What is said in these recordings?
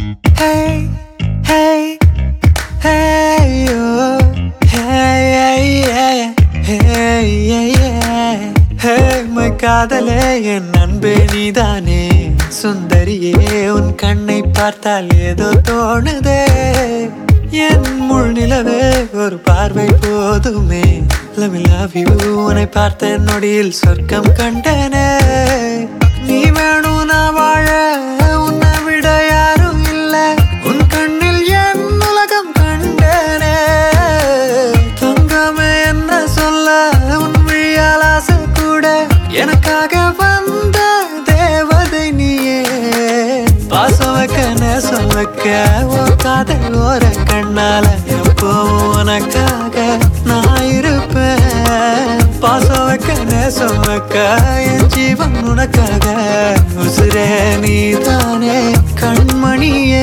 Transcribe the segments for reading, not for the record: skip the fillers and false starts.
Hey, hey, hey, oh, hey, hey, hey, hey, hey, hey, my காதலே என் அன்பே நீதானே சுந்தரியே உன் கண்ணை பார்த்தால் ஏதோ தோணுதே என் முள் நிலவே ஒரு பார்வை போதுமே Let me love you உன்னை பார்த்த நொடியில் சொர்க்கம் கண்டனே நீ வேணும் நான் வாழ உன்னை விட யாரும் இல்லை உன் கண்ணில் என் உலகம் கண்டனே தங்கமே என்ன சொல்ல உன் விழியால் ஆசை கூட எனக்காக வந்த தேவதை நீயே பாசம் வைக்க நேசம் வைக்க ஓ காதல் ஓர கண்ணால எப்போவும் உனக்காக நான் இருப்பேன் பாசம் வைக்க நேசம் வைக்க என் ஜீவன் உனக்காக உசுரே நீதானே கண்மணியே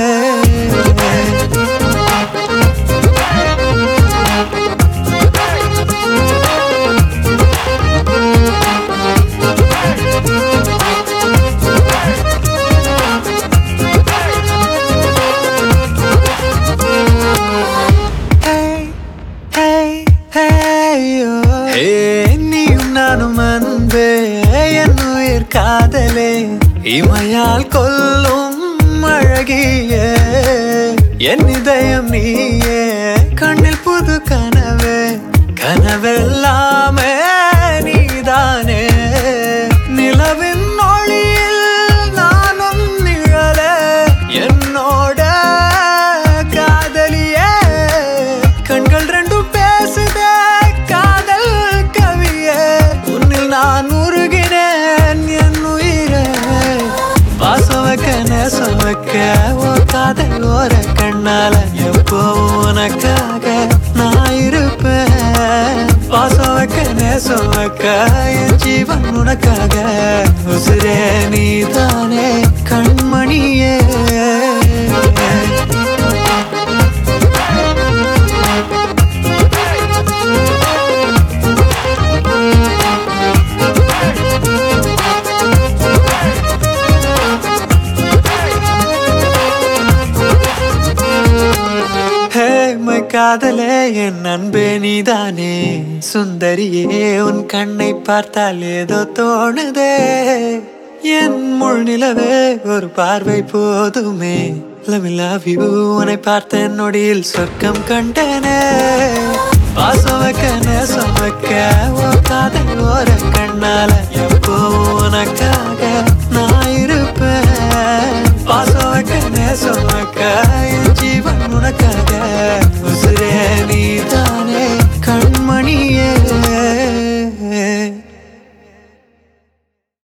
நீயும் நானும் அன்பே என் உயிர் காதலே இமையால் கொல்லும் அழகியே என் இதயம் நீயே கண்ணில் புது கனவே கனவெல்லாமே நீதானே நிலவின் ஒளியில் நானும் நிழலே என்னோட காதலியே கண்கள் ரெண்டும் பேசுதே காதல் கவியே உன்னில் நான் உருகினேன் என் உயிரே பாசம் வைக்க நேசம் வைக்க ஓ காதல் ஓர கண்ணால எப்போவும் உனக்காக நான் இருப்பேன் பாசம் வைக்க நேசம் வைக்க என் ஜீவன் உனக்காக உசுரே நீதானே கண்மணியே காதலே என் அன்பே நீதானே சுந்தரியே உன் கண்ணை பார்த்தால் ஏதோ தோணுதே என் முள் நிலவே ஒரு பார்வை போதுமே Let me love you உன்னை பார்த்த நொடியில் சொர்க்கம் கண்டனே பாசம் வைக்க நேசம் வைக்க ஓ காதல் ஓர கண்ணால எப்போவும் உனக்காக நான் இருப்பேன் பாசம் வைக்க நேசம் வைக்க